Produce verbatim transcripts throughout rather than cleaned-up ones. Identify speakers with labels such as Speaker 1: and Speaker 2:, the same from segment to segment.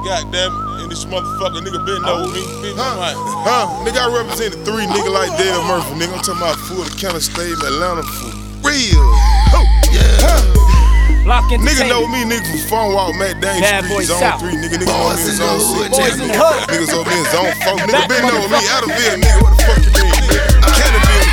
Speaker 1: goddamn, and this motherfucker nigga been know me. Been
Speaker 2: Huh?
Speaker 1: like,
Speaker 2: Huh? Nigga, I represented three nigga like Dale Murphy. Nigga, I'm talking about Fulton County State in Atlanta for real. Oh, yeah. Huh?
Speaker 3: Lock
Speaker 2: Nigga know me, nigga from Fun Walk, Matt Dane
Speaker 3: Bad
Speaker 2: Street,
Speaker 3: Boy
Speaker 2: Zone
Speaker 3: South.
Speaker 2: three, nigga, nigga know me in Zone six,
Speaker 3: Boys in the hood.
Speaker 2: niggas over in Zone four, nigga been know me, Adderville, nigga, what the fuck you mean, nigga? Cannonville,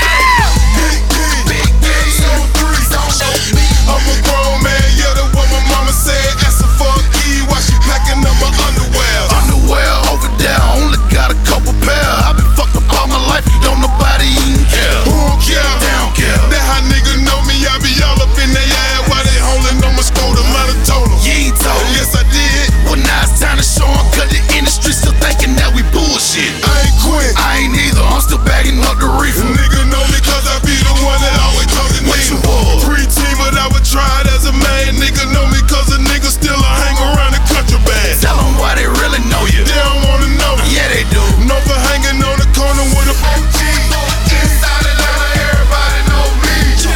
Speaker 2: Zone three, I'm a grown man, yeah, that's what my mama said, ask her for a key while she packing up my underwear.
Speaker 4: Underwear over there, only got a couple pair. I been fucked up all my life, don't nobody even care.
Speaker 2: Who don't care?
Speaker 4: They don't care.
Speaker 2: That how nigga know me, I be all up in their ass while they holding on my scrotum, I done told them.
Speaker 4: You ain't told.
Speaker 2: Yes, I did.
Speaker 4: Well, now it's time to show 'em, 'cause the industry still thinking that we bullshit.
Speaker 2: I ain't quit.
Speaker 4: I ain't either, I'm still bagging up the reefer.
Speaker 2: Nigga know me cause I be the one that always talk the
Speaker 4: What you
Speaker 2: nigga.
Speaker 4: was?
Speaker 2: Pre-teen, but I was tried as a man. Nigga know me cause a nigga still a hang around the contraband.
Speaker 4: Tell 'em why they really know you.
Speaker 2: They don't wanna know.
Speaker 4: Yeah, they do.
Speaker 2: No for hanging on the corner with a O G.
Speaker 4: Inside Atlanta, everybody know me.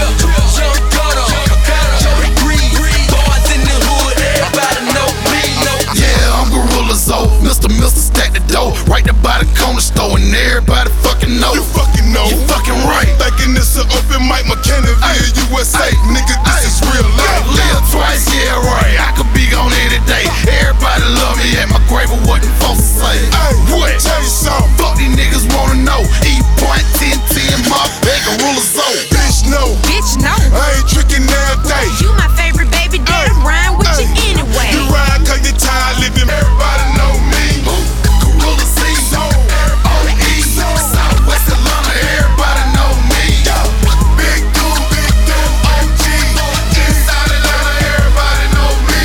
Speaker 4: Yeah, I'm Gorilla Zoe, Mister Mister stack the dough, right there by the corner store, and everybody fucking know.
Speaker 2: You fucking know.
Speaker 4: You fucking right.
Speaker 2: Thinking this a open mic, McKinneyville, U S A. Nigga, this is real life.
Speaker 4: Live twice, yeah, right. I could be on any day. Everybody love me at my grave, but what them folks say?
Speaker 2: Hey,
Speaker 4: What?
Speaker 2: tell you something.
Speaker 4: Fuck these niggas wanna know. E point ten ten, my bag of Gorilla Zoe.
Speaker 2: Bitch, no.
Speaker 5: Bitch, no.
Speaker 2: I ain't tricking all day.
Speaker 5: You my favorite baby daddy, rhyme with you anyway.
Speaker 2: You ride cause you tired living. Everybody know me.
Speaker 4: Gorilla C, O E, Southwest Atlanta, everybody know me. Big dude, big dude, O G. Inside Atlanta, everybody know me.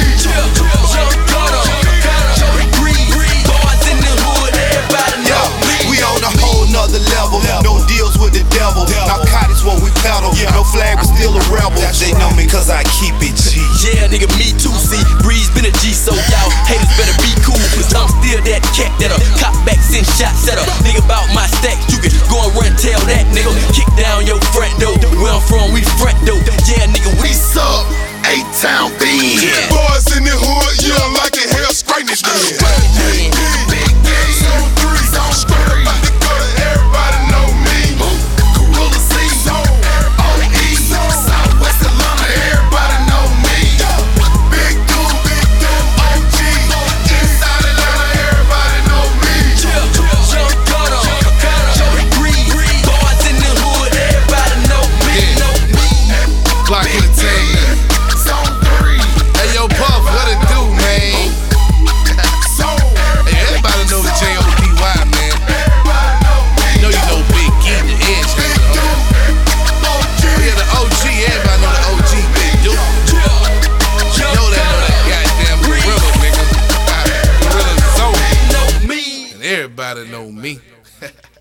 Speaker 6: We on a whole nother level. No deals with the devil. Narcotics what we peddle. No flag, but still a rebel. They know me cause I keep it G.
Speaker 7: Yeah, nigga, me too, see. Breeze been a G, so y'all haters better be cool. Cause I'm still that cat that'll cop back, send shots at a nigga about my stacks. You can go and run, tell that nigga. Kick down your front door. Where I'm from, we front door. Yeah, nigga, we
Speaker 4: We suck, A-Town beans.
Speaker 7: Yeah.
Speaker 2: Boys in the hood, you don't like it, hell, straight it then.
Speaker 4: Big game, zone three, zone three.
Speaker 2: About to go to everybody know me.
Speaker 4: Gorilla C, O E, Southwest Atlanta, everybody know me. Big dude, big dude, O G. Inside Atlanta, everybody know me.
Speaker 7: Boys in the hood, everybody know me.
Speaker 6: Clock Entertainment.
Speaker 4: Zone three.
Speaker 6: Hey, yo, Puff, what it do, man? Hey, everybody know the J O D Y, man. You know you know Big E, the edge, huh? Yeah, the O G, everybody know the O G, Big Dude. You know that, know that goddamn gorilla, nigga. Gorilla Zoe.
Speaker 7: Know me.
Speaker 6: And everybody know me.